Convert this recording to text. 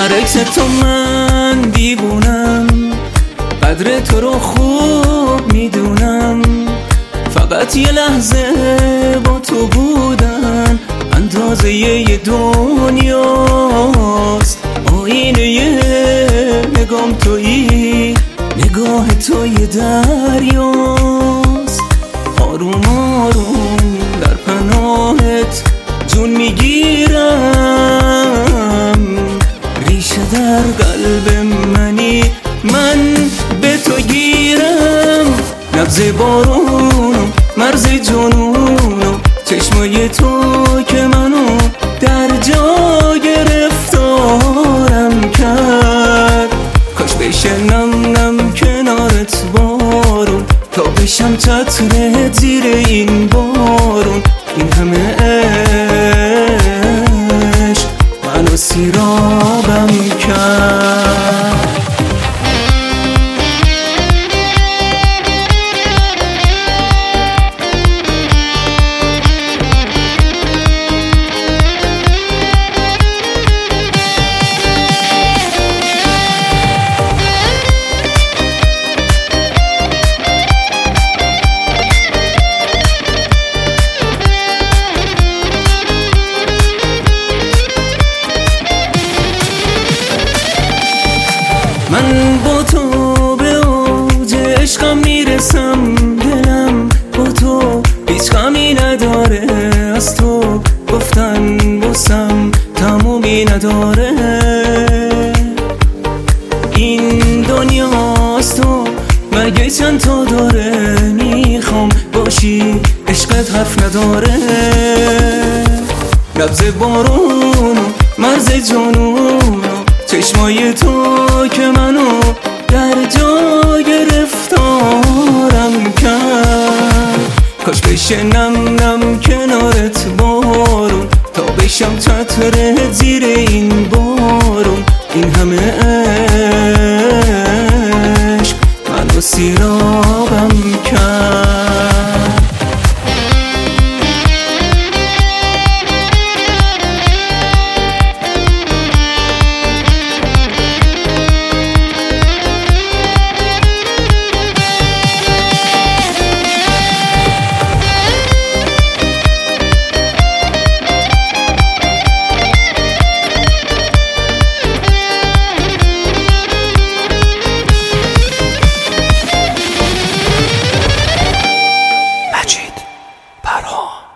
برعکس تو من دیوونم، قدر تو رو خوب میدونم. فقط یه لحظه با تو بودن اندازه یه دنیاست. آینه نگام تویی، نگاه تو یه دریاست. آروم آروم در پناهت جون میگیرم، ریشه در قلب منی، من به تو گیرم. نبض بارونو، مرز جنونو، چشمای تو که منو در جا گرفتارم کرد. کاش بشه نم نم کنارت بارون، تا بشم چترت زیر این بارون. این همه عشق منو سیرابم کرد. من با تو به اوج عشقم میرسم، دلم با تو هیچ غمی نداره. از تو گفتن بسم تمومی نداره. این دنیاست تو مگه چند تا داره؟ میخوام باشی عشقت حرف نداره. نبض بارونو، مرز جنونو، چشمای تو که منو در جا گرفتارم کرد. کاش بشه نم نم کنارت بارون، تا بشم چترت زیر این بارون. این همه عشق منو سیرابم کرد. مجید پرهام.